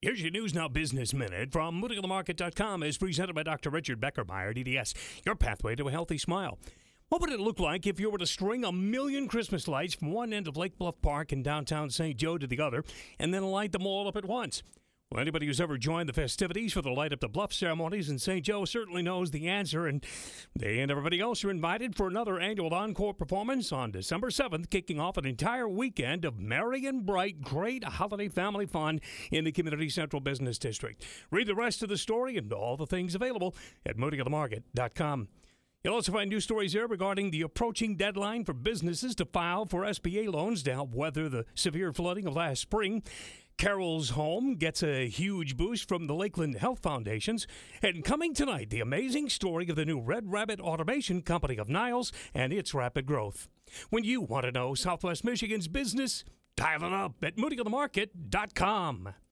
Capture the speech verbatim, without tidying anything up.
Here's your News Now Business Minute from moody on the market dot com, is presented by Doctor Richard Beckermeyer, D D S, your pathway to a healthy smile. What would it look like if you were to string a million Christmas lights from one end of Lake Bluff Park in downtown Saint Joe to the other, and then light them all up at once? Well, anybody who's ever joined the festivities for the Light Up the Bluff ceremonies in Saint Joe certainly knows the answer, and they and everybody else are invited for another annual encore performance on December seventh, kicking off an entire weekend of merry and bright, great holiday family fun in the Community Central Business District. Read the rest of the story and all the things available at moody on the market dot com. You'll also find news stories here regarding the approaching deadline for businesses to file for S B A loans to help weather the severe flooding of last spring. Carol's Home gets a huge boost from the Lakeland Health Foundations. And coming tonight, the amazing story of the new Red Rabbit Automation Company of Niles and its rapid growth. When you want to know Southwest Michigan's business, dial it up at moody on the market dot com.